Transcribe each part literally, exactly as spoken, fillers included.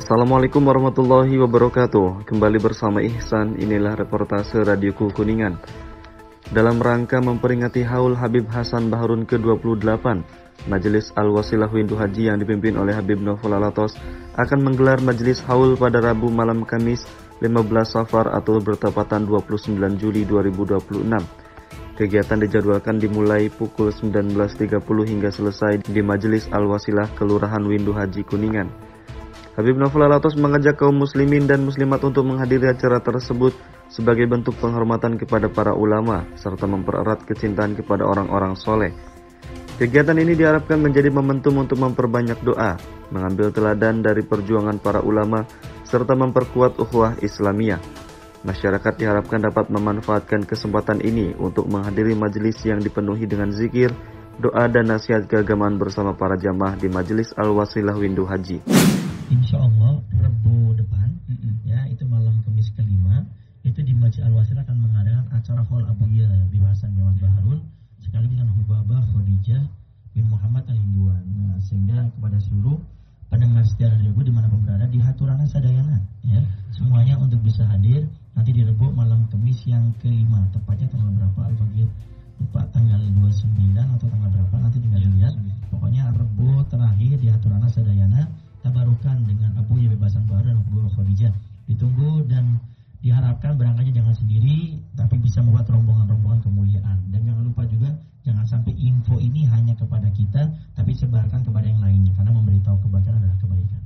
Assalamualaikum warahmatullahi wabarakatuh. Kembali bersama Ihsan, inilah reportase Radioku Kuningan. Dalam rangka memperingati Haul Habib Hasan Baharun ke dua puluh delapan, Majelis Al-Wasilah Windu Haji yang dipimpin oleh Habib Novel Alatos akan menggelar Majelis Haul pada Rabu malam Kamis lima belas Safar atau bertepatan dua puluh sembilan Juli dua ribu dua puluh enam. Kegiatan dijadwalkan dimulai pukul sembilan belas tiga puluh hingga selesai di Majelis Al-Wasilah Kelurahan Windu Haji Kuningan. Habib Novel Alatos mengajak kaum muslimin dan muslimat untuk menghadiri acara tersebut sebagai bentuk penghormatan kepada para ulama serta mempererat kecintaan kepada orang-orang soleh. Kegiatan ini diharapkan menjadi momentum untuk memperbanyak doa, mengambil teladan dari perjuangan para ulama, serta memperkuat ukhuwah Islamiyah. Masyarakat diharapkan dapat memanfaatkan kesempatan ini untuk menghadiri majelis yang dipenuhi dengan zikir, doa dan nasihat keagamaan bersama para jamaah di Majelis Al-Wasilah Windu Haji. Insya Allah Rabu depan, mm-mm. ya itu malam Kamis kelima, itu di Masjid Al-Wasilah akan mengadakan acara Haul Abuya Habib Hasan bin Baharun sekali dengan Hubabah Khadijah bin Muhammad Al-Hinduan. Nah, sehingga kepada seluruh pendengar setia Radio di mana pun berada di Haturana Sadayana, ya semuanya untuk bisa hadir nanti di Rabu malam Kamis yang kelima, tepatnya tanggal berapa Al-Faqih? Lupa, tanggal dua puluh sembilan atau tanggal berapa nanti tinggal dilihat. Pokoknya Rabu terakhir di Haturana Sadayana tabarukan dengan Abu Habib Hasan Baharun dan Abu Khadijah. Ditunggu dan diharapkan berangkatnya jangan sendiri, tapi bisa membuat rombongan-rombongan kemuliaan. Dan jangan lupa juga jangan sampai info ini hanya kepada kita, tapi sebarkan kepada yang lainnya, karena memberitahu kebaikan adalah kebaikan.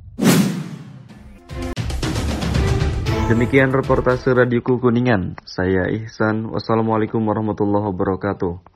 Demikian reportase Radioku Kuningan. Saya Ihsan. Wassalamualaikum warahmatullahi wabarakatuh.